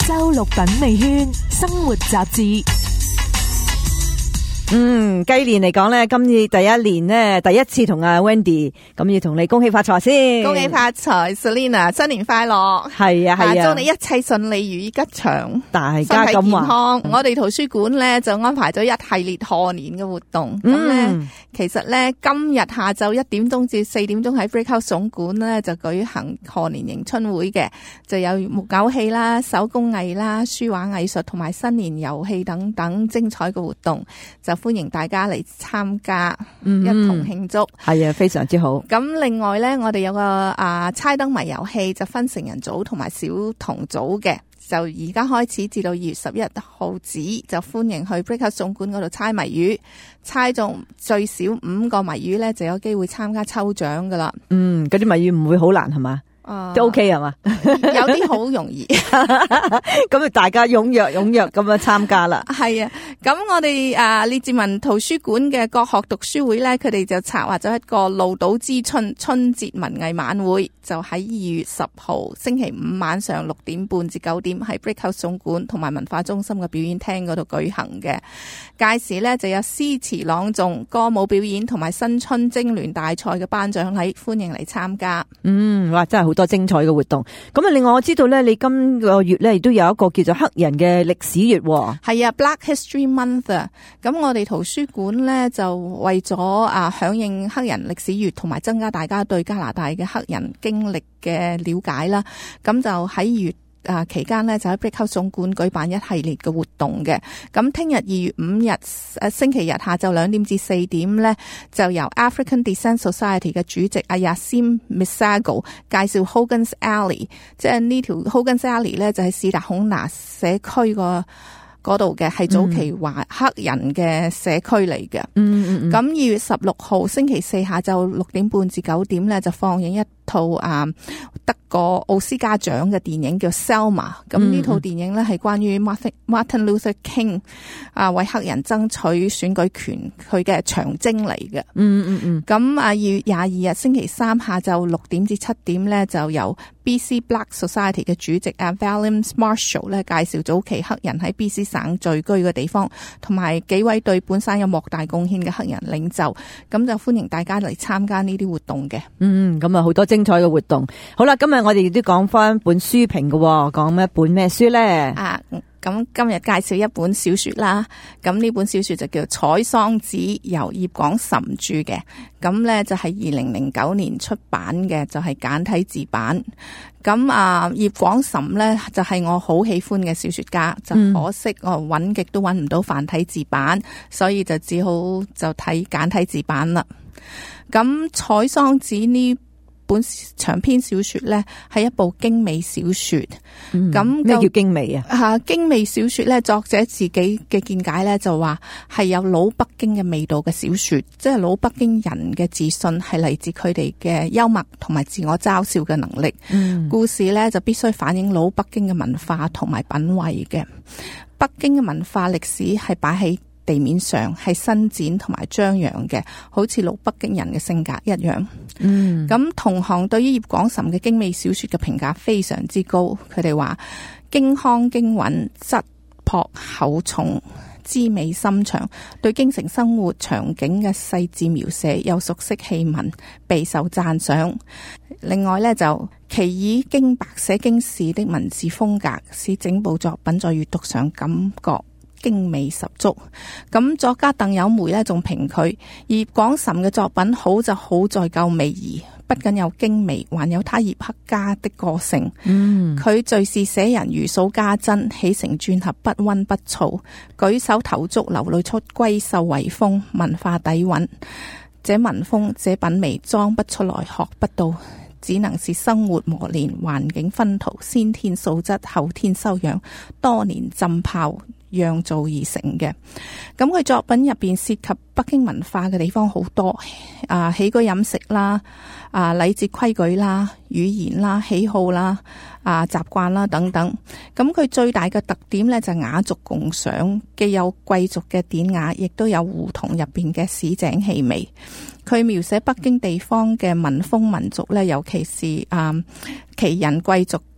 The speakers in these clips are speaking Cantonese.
周六品味圈生活雜誌。 雞年嚟講咧，今次第一年咧，第一次同阿 Wendy， 咁要同你恭喜發財先。 恭喜發財 ，Selina， 新年快樂。 係啊， 祝你一切順利，如意吉祥， 大家咁話。 身體健康。我哋圖書館咧就安排咗一系列賀年嘅活動。咁咧，其實咧今日下晝1點鐘至4點鐘喺 Brickhouse 總館咧就舉行賀年迎春會嘅，就有木偶戲啦、手工藝啦、書畫藝術同埋新年遊戲等等精彩嘅活動，就歡迎大家嚟參加，一同慶祝。 係啊，非常之好。 咁另外咧，我哋有個猜燈謎遊戲，就分成人組同埋小童組嘅，就而家開始至到2月11號止，就歡迎去 Brickhouse 總館嗰度猜謎語，猜中最少5個謎語咧，就有機會參加抽獎噶啦。 嗰啲謎語唔會好難係嘛？都 OK 係嘛？ 有啲好容易， 咁啊大家踴躍咁樣參加啦。 係啊，咁我哋列治文圖書館嘅國學讀書會咧，佢哋就策劃咗一個鹿島之春春節文藝晚會，就喺2月10號星期五晚上6點半至9點喺 Brickhouse 總館同埋文化中心嘅表演廳嗰度舉行嘅。屆時咧就有詩詞朗誦、歌舞表演同埋新春徵聯大賽嘅頒獎禮，歡迎嚟參加。 哇，真係好多精彩嘅活動。咁啊，另外我知道咧，你今個月咧亦都有一個叫做黑人嘅歷史月。 係啊 ，Black History Month 啊。咁我哋圖書館咧就為咗響應黑人歷史月，同埋增加大家對加拿大嘅黑人經歷嘅了解啦。咁就喺2月期間呢，就喺 Brickhouse 總館舉辦一系列嘅活動嘅。咁聽日2月5日星期日下晝2點至4點呢，就由 African Descent Society 嘅主席阿 Yasim Misago 介紹 Hogan's Alley， 即係呢條 Hogan's Alley 呢，就喺史達孔拿社區嗰度嘅，係早期黑人嘅社區嚟嘅。咁2月16號星期四下晝6點半至9點呢，就放映一套得過奧斯卡獎嘅電影叫 Selma。咁呢套電影呢，係關於 Martin Luther King 為黑人爭取選舉權佢嘅長征嚟嘅。咁2月22日星期三下晝6點至7點呢，就由 BC Black Society 嘅主席Valence Marshall 咧介紹早期黑人喺 BC 省聚居嘅地方，同埋幾位對本省有莫大貢獻嘅黑人領袖，咁就歡迎大家嚟參加呢啲活動嘅。 咁啊好多精彩嘅活動。好啦，今日我哋亦都講翻本書評嘅，講一本咩書咧？ 咁今日介紹一本小說啦，咁呢本小說就叫《採桑子》，由葉廣岑著嘅，咁呢就係2009年出版嘅，就係簡體字版。咁葉廣岑呢就係我好喜歡嘅小說家，就可惜我揾極都揾唔到繁體字版，所以就只好就睇簡體字版啦。咁《採桑子》呢本長篇小說呢係一部精美小說。咁咩叫精美啊？ 精美小說呢，作者自己嘅見解呢就話係有老北京嘅味道嘅小說，即係老北京人嘅自信係嚟自佢哋嘅幽默同埋自我嘲笑嘅能力。故事呢就必須反映老北京嘅文化同埋品味嘅。北京嘅文化歷史係擺喺地面上，係伸展同埋張揚嘅，好似老北京人嘅性格一樣。咁同行對於葉廣岑嘅精美小說嘅評價非常之高，佢哋話京腔京韻，質樸厚重，滋味深長，對京城生活場景嘅細緻描寫又熟悉戲文，備受讚賞。另外呢，就其以京白寫京事的文字風格，使整部作品在閱讀上感覺精美十足。咁作家鄧有梅呢仲評佢葉廣岑嘅作品好就好在夠美儀，不僅有精美，還有他葉黑家的個性。佢敘事寫人如數家珍，起承轉合不溫不燥，舉手投足流露出閨秀遺風，文化底蘊。這文風這品味裝不出來，學不到，只能是生活磨練，環境熏陶，先天素質，後天修養，多年浸泡釀造而成嘅。咁佢作品入邊涉及北京文化嘅地方好多，起居飲食啦，禮節規矩啦，語言啦，喜好啦，習慣啦等等。咁佢最大嘅特點呢，就雅俗共賞，既有貴族嘅典雅，亦都有胡同入邊嘅市井氣味。佢描寫北京地方嘅民風民俗呢，尤其是奇人貴族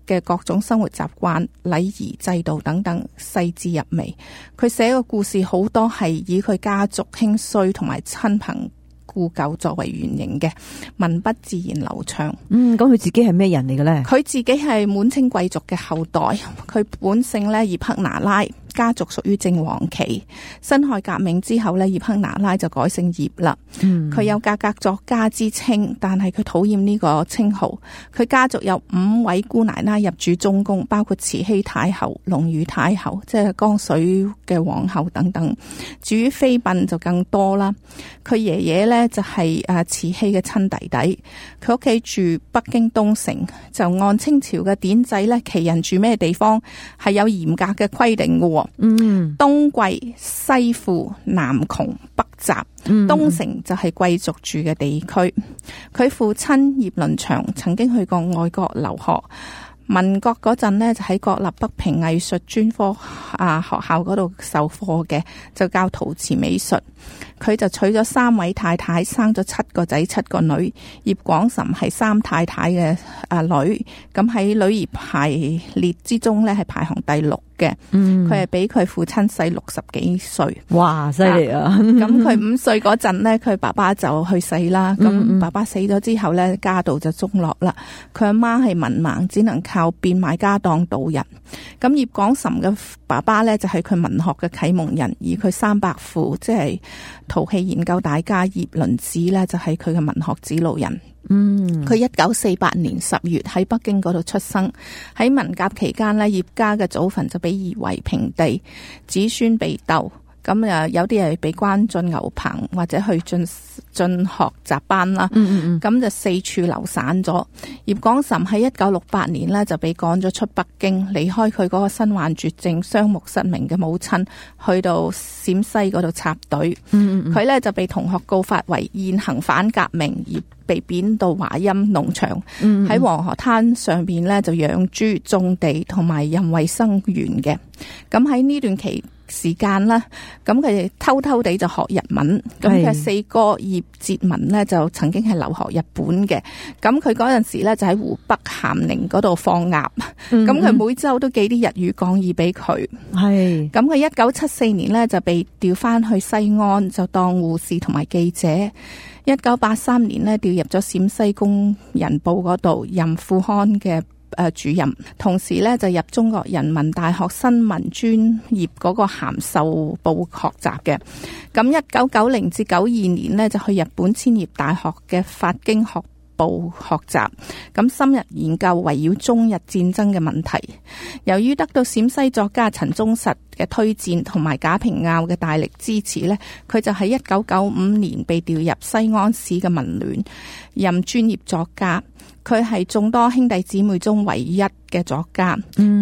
嘅各種生活習慣、禮儀制度等等細緻入微。佢寫嘅故事好多係以佢家族興衰同埋親朋故舊作為原型嘅，文筆自然流暢。 咁佢自己係咩人嚟嘅咧？ 佢自己係滿清貴族嘅後代，佢本姓咧葉赫那拉，家族屬於正黃旗。辛亥革命之後咧，葉赫那拉就改姓葉啦。佢有格格作家之稱，但係佢討厭呢個稱號。佢家族有5位姑奶奶入主中宮，包括慈禧太后、隆裕太后，即係江水嘅皇后等等。至於妃嬪就更多啦。佢爺爺咧就係慈禧嘅親弟弟，佢屋企住北京東城，就按清朝嘅典制咧，旗人住咩地方係有嚴格嘅規定嘅。東貴、西富、南窮、北雜。東城就係貴族住嘅地區。佢父親葉倫祥曾經去過外國留學。民國嗰陣呢，就喺國立北平藝術專科學校嗰度授課嘅，就教陶瓷美術。佢就娶咗3位太太，生咗7個仔7個女。葉廣岑係3太太嘅女，咁喺女兒排列之中呢，係排行第6嘅。佢係比佢父親細60幾歲。 哇，犀利啊！ 咁佢5歲嗰陣呢，佢爸爸就去世啦。咁爸爸死咗之後呢，家道就中落啦。佢阿媽係文盲，只能靠變賣家當度日。咁葉廣岑嘅爸爸呢，就係佢文學嘅啟蒙人，而佢3伯父即係陶器研究大家葉麟子呢，就係佢嘅文學指路人。佢1948年10月喺北京嗰度出生。喺文革期間呢，葉家嘅祖墳就被夷為平地，子孫被鬥。咁有啲係被關進牛棚，或者去進學習班啦。咁就四處流散咗。葉廣岑喺1968年呢，就被趕咗出北京，離開佢嗰個身患絕症、雙目失明嘅母親，去到陝西嗰度插隊。佢呢就被同學告發為現行反革命，而被貶到華陰農場，喺黃河灘上邊呢，就養豬、種地同埋任為生源嘅。咁喺呢段時間啦，咁佢哋偷偷地就學日文。咁佢4哥葉哲文呢，就曾經係留學日本嘅。咁佢嗰陣時呢，就喺湖北咸寧嗰度放鴨。咁佢每週都寄啲日語講義俾佢。係。咁佢1974年呢，就被調翻去西安，就當護士同埋記者。1983年呢，調入咗陝西工人報嗰度任副刊嘅主任，同時呢就入中國人民大學新聞專業嗰個函授部學習嘅。咁1990至92年呢，就去日本千葉大學嘅法經學部學習，咁深入研究圍繞中日戰爭嘅問題。由於得到陝西作家陳忠實嘅推薦同埋賈平凹嘅大力支持呢，佢就喺1995年被調入西安市嘅文聯任專業作家。佢係眾多兄弟姊妹中唯一嘅作家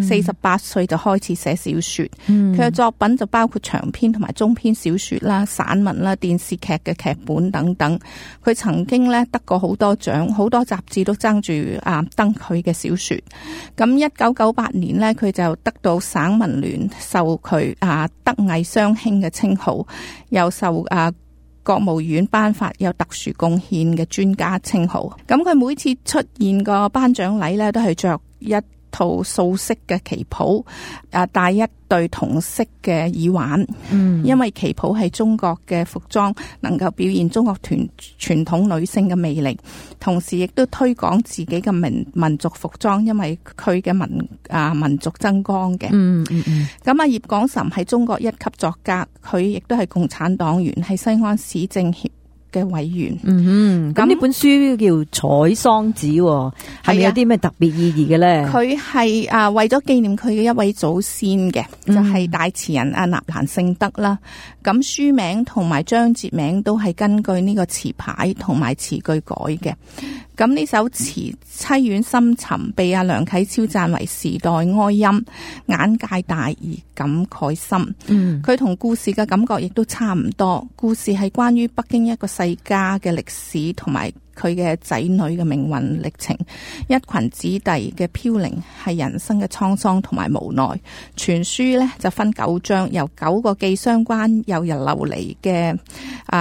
，48歲就開始寫小說。佢嘅作品就包括長篇同埋中篇小說啦、散文啦、電視劇嘅劇本等等。佢曾經咧得過好多獎，好多雜誌都爭住登佢嘅小說。咁1998年呢，佢就得到省文聯授佢德藝雙馨嘅稱號，又受國務院頒發有特殊貢獻嘅專家稱號。咁佢每次出現個頒獎禮呢，都係着一套素色嘅旗袍，戴一對銅色嘅耳環。因為旗袍係中國嘅服裝，能夠表現中國傳統女性嘅魅力，同時亦都推廣自己嘅民族服裝，因為佢嘅民族爭光嘅。咁葉廣岑係中國一級作家，佢亦都係共產黨員，係西安市政協嘅委員。 咁呢本書叫《採桑子》，係咪有啲咩特別意義嘅咧？佢係為咗紀念佢嘅一位祖先嘅，就係大詞人阿納蘭性德啦。咁書名同埋章節名都係根據呢個詞牌同埋詞句改嘅。咁呢首詞淒婉深沉，被阿梁啟超讚為時代哀音，眼界大而感慨深。佢同故事嘅感覺亦都差唔多。故事係關於北京一個世家嘅歷史同埋佢嘅仔女嘅命運歷程，一群子弟嘅飄零係人生嘅滄桑同埋無奈。全書呢就分9章，由9個既相關又流離嘅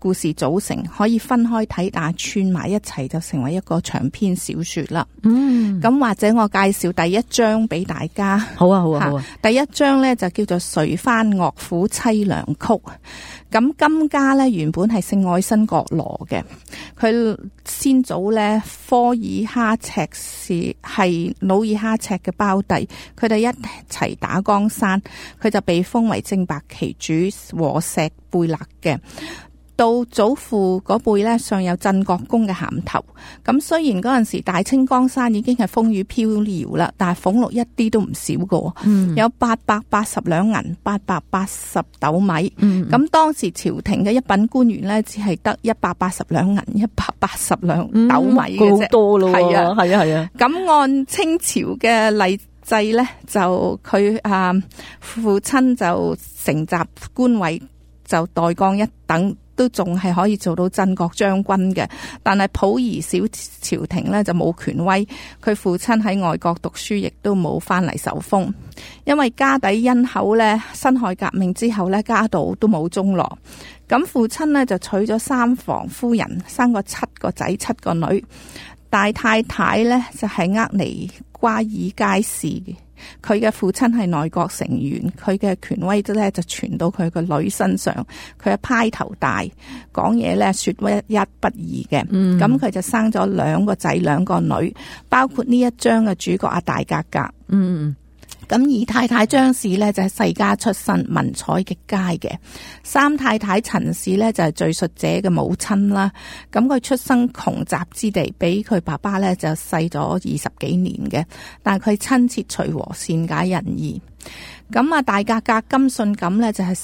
故事組成，可以分開睇，但係串埋一齊就成為一個長篇小說啦。咁或者我介紹第一章俾大家。 好啊，好啊，好啊。 第一章呢就叫做《垂番樂府凄涼曲》。咁金家呢原本係姓愛新覺羅嘅，佢先祖呢科爾哈赤氏係努爾哈赤嘅胞弟，佢哋一齊打江山，佢就被封為正白旗主和石貝勒嘅。到祖父嗰輩呢，尚有鎮國公嘅銜頭。咁雖然嗰陣時大清江山已經係風雨飄搖啦，但係俸祿一啲都唔少㗎，有880兩銀，880斗米。咁當時朝廷嘅一品官員呢，只係得180兩銀，180兩斗米嘅啫， 好多咯。 係啊， 係啊，係啊。 咁按清朝嘅例制呢，就佢父親就承襲官位，就代降一等，都仲係可以做到鎮國將軍嘅。但係溥儀小朝廷呢，就冇權威，佢父親喺外國讀書，亦都冇翻嚟受封。因為家底殷厚呢，辛亥革命之後呢，家道都冇中落。咁父親呢，就娶咗3房夫人，生過7個仔7個女。大太太呢，就係厄尼瓜爾佳氏嘅。佢嘅父親係內閣成員，佢嘅權威咧就傳到佢個女身上。佢係派頭大，講嘢咧說一不二嘅。咁佢就生咗2個仔2個女，包括呢一章嘅主角阿大格格。咁二太太張氏呢，就係世家出身，文采極佳嘅。三太太陳氏呢，就係敘述者嘅母親啦。咁佢出生窮雜之地，比佢爸爸呢就細咗20幾年嘅，但係佢親切隨和，善解人意。咁啊，大格格金信錦呢，就係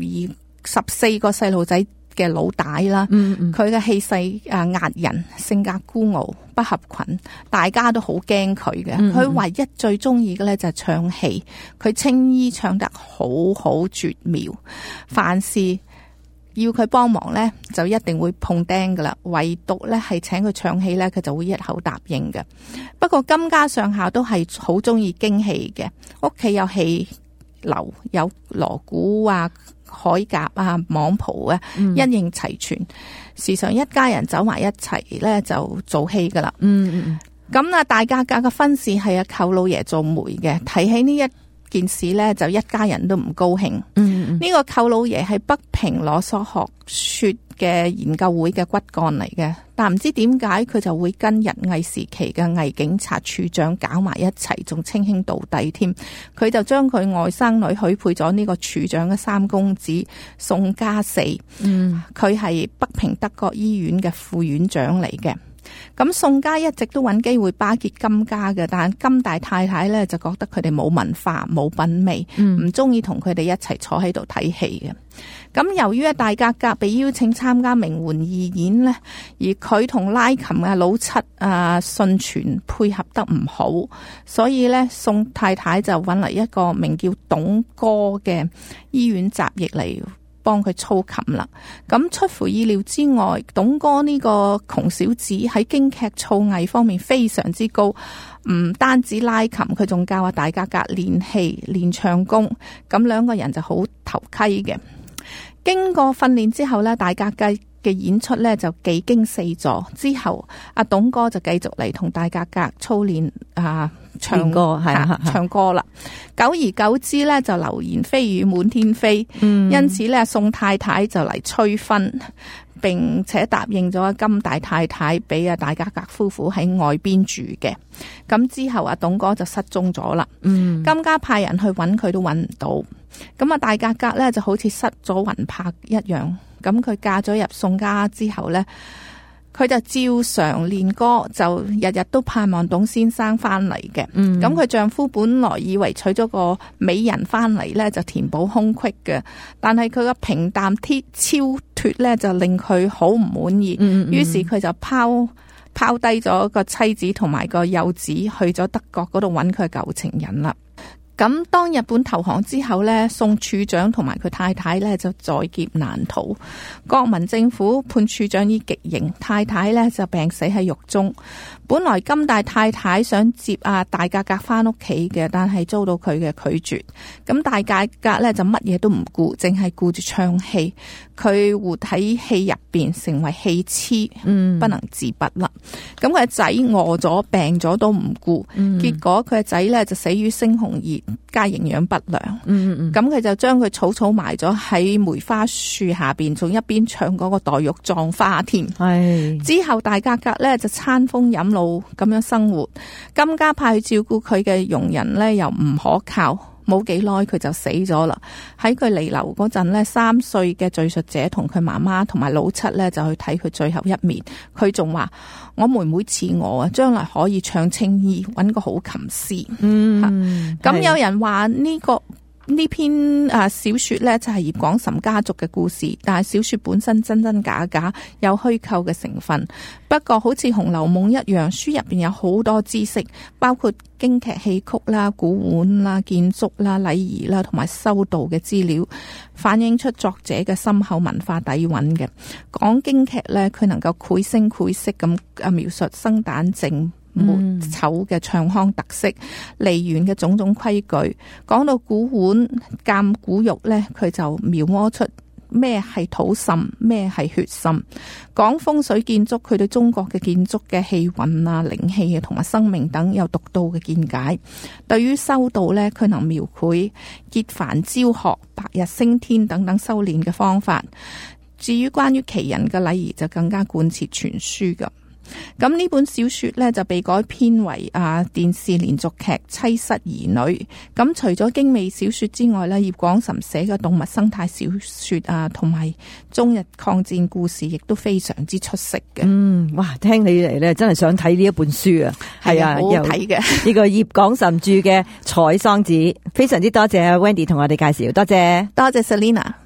14個細路仔嘅老大啦。佢嘅氣勢壓人，性格孤傲不合群，大家都好驚佢嘅。佢唯一最中意嘅咧就係唱戲，佢青衣唱得好好絕妙，凡事要佢幫忙咧就一定會碰釘噶啦，唯獨咧係請佢唱戲咧，佢就會一口答應嘅。不過金家上下都係好中意京戲嘅，屋企有戲樓，有鑼鼓啊、鎧甲啊、網袍啊，一應齊全，時常一家人走埋一齊咧就做戲噶啦。咁啊，大格格嘅婚事係阿舅老爺做媒嘅，提起呢一件事咧，就一家人都唔高興。呢個舅老爺係北平羅索學說嘅研究會嘅骨幹嚟嘅，但唔知點解佢就會跟日偽時期嘅偽警察處長搞埋一齊，仲稱兄道弟添。佢就將佢外甥女許配咗呢個處長嘅三公子宋家四。佢係北平德國醫院嘅副院長嚟嘅。咁宋家一直都揾機會巴結金家嘅，但金大太太呢就覺得佢哋冇文化冇品味，唔中意同佢哋一齊坐喺度睇戲嘅。咁由於大格格被邀請參加名媛義演呢，而佢同拉琴嘅老七信全配合得唔好，所以呢宋太太就揾嚟一個名叫董哥嘅醫院雜役嚟幫佢操琴啦。咁出乎意料之外，董哥呢個窮小子喺京劇造詣方面非常之高，唔單止拉琴，佢仲教大格格練戲練唱功，咁兩個人就好投契嘅。經過訓練之後呢，大格格嘅演出呢就技驚四座。之後阿董哥就繼續嚟同大格格操練唱歌唱歌啦。久而久之呢，就流言蜚語滿天飛，因此呢，宋太太就嚟催婚，並且答應咗金大太太俾大格格夫婦喺外邊住嘅。咁之後阿董哥就失蹤咗啦。金家派人去揾佢都揾唔到。咁大格格呢就好似失咗魂魄一樣。咁佢嫁咗入宋家之後呢，佢就照常練歌，就日日都盼望董先生翻嚟嘅。咁佢丈夫本來以為娶咗個美人翻嚟呢就填補空隙嘅，但係佢個平淡超脫呢就令佢好唔滿意。於是佢就拋低咗個妻子同埋個幼子，去咗德國嗰度揾佢舊情人啦。 咁當日本投降之後呢，宋處長同埋佢太太呢就在劫難逃，國民政府判處長以極刑，太太呢就病死喺獄中。本來金大太太想接大格格翻屋企嘅，但係遭到佢嘅拒絕。咁大格格呢就乜嘢都唔顧，淨係顧住唱戲。佢活喺戲入邊，成為戲痴，不能自拔啦。咁佢個仔餓咗病咗都唔顧，結果佢個仔呢就死於猩紅熱加營養不良。咁佢就將佢草草埋咗喺梅花樹下邊，仲一邊唱嗰個黛玉葬花添。之後大格格呢就餐風飲露咁樣生活，金家派去照顧佢嘅傭人呢又唔可靠。冇幾耐佢就死咗啦。喺佢彌留嗰陣呢，3歲嘅敘述者同佢媽媽同埋老七呢就去睇佢最後一面。佢仲話：我妹妹似我啊，將來可以唱青衣，搵個好琴師。咁有人話呢篇小說呢就係葉廣岑家族嘅故事，但係小說本身真真假假，有虛構嘅成分。不過好似《紅樓夢》一樣，書入邊有好多知識，包括京劇戲曲啦、古玩啦、建築啦、禮儀啦，同埋修道嘅資料，反映出作者嘅深厚文化底蘊嘅。講京劇呢，佢能夠繪聲繪色咁描述生旦淨末丑嘅唱腔特色、梨園嘅種種規矩。講到古玩鑑古玉呢，佢就描摹出咩係土滲，咩係血滲。講風水建築，佢對中國嘅建築嘅氣運啊、靈氣啊同埋生命等有獨到嘅見解。對於修道呢，佢能描繪結幡昭學、白日升天等等修煉嘅方法。至於關於奇人嘅禮儀，就更加貫徹全書㗎。咁呢本小說呢，就被改編為電視連續劇《妻室兒女》。咁除咗精美小說之外呢，葉廣岑寫嘅動物生態小說同埋中日抗戰故事亦都非常之出色嘅。 哇！聽起嚟呢，真係想睇呢一本書啊。係啊， 好好睇嘅。 呢個葉廣岑著嘅《采桑子》，非常之多謝 Wendy 同我哋介紹，多謝 Selina。